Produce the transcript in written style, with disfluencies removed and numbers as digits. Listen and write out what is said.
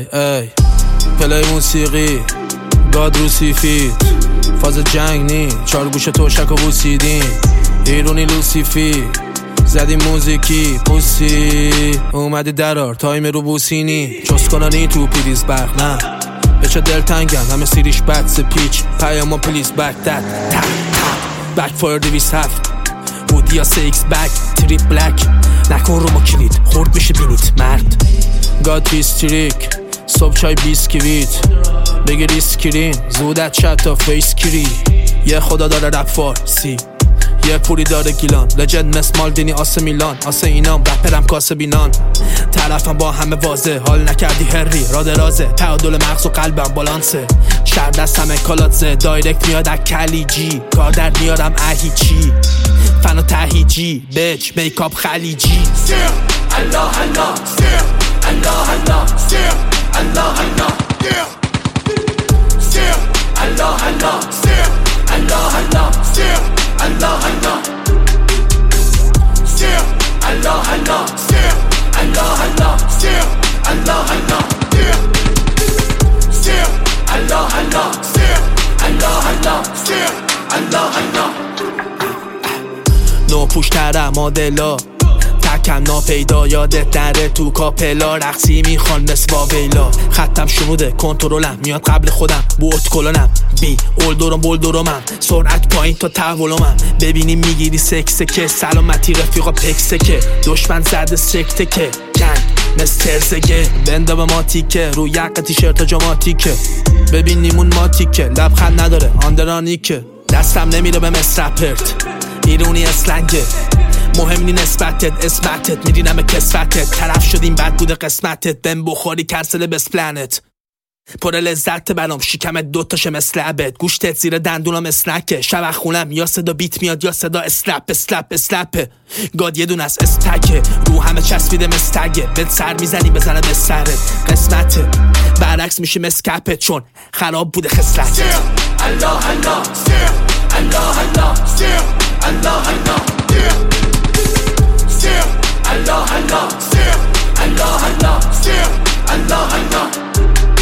ای پلی موسیقی گاد رو سیفید فاز جنگ نی چار گوش توشک و بوسیدین ایرونی لوسیفی زدی موزیکی پوسی اومدی درار تایم رو بوسینی چست کنانی تو پریز برق نه بچه دل تنگن همه سیریش بد سپیچ پیاما پلیز بک داد تپ تپ بک فایر 207 بودی یا 6 بک تریپ بلک نکن رو ما کلید خورد میشه بینید مرد گاد بیستریک صبح چای بیسکویت بگیر اسکرین زودت شد تا فیس کری یه خدا داره رپ فارسی یه پوری داره گیلان لجند مثل مالدینی آسه میلان آسه اینام رپرم کاسه بینان طرفم با همه واضح حال نکردی هری راد رازه تعادل مغز و قلبم بالانسه شهر دست همه کالاتزه دایرکت میاد اکلی جی کار در میارم اهیچی فن و تهیجی بیچ میکاپ خلیجی سیر الله الله سیر الله الله سیر الله الله سیر الله الله سیر الله الله سیر الله الله سیر الله الله سیر الله الله سیر الله الله سیر الله الله سیر الله الله سیر الله الله نو پوش ترم مادلا تکم ناپیدا یادت نره تو کاپلا رقصی میخوان مثل واویلا خطم شنوده کنترلم میاد قبل خودم بوت کلونم بی اولدورم بولدورمم سرعت پایین تا تحولمم ببینی میگیری سکسکه سلامتی رفیقا پکسکه دشمن زده سکته که جنگ مثل ترزگه بنده به ما تیکه رو یک تیشرت جاماتیکه ببین نیمون ماتیکه لبخند نداره آندرانیکه دستم نمیره به مصرپرت ایرونی اسلنگه مهم نی نسبتت اسمتت میرینم کسفتت طرف شدیم بد بوده قسمتت بهم بخوری کرسل بس پلنت پر لذت برام شکمت دوتاشه مثل عبد گوشتت زیر دندونم اسنکه شب خونم یا صدا بیت میاد یا صدا اسلپ اسلپ اسلپه گاد یه دون از استکه رو همه چسبیده مستگه بد سر میزنی بزنه به سرت قسمته برعکس میشه مسکپت چون خراب بوده خسلتت سیر الله الله سیر الله الله سیر الله الله سیر الله الله سیر الله الله سیر الله الله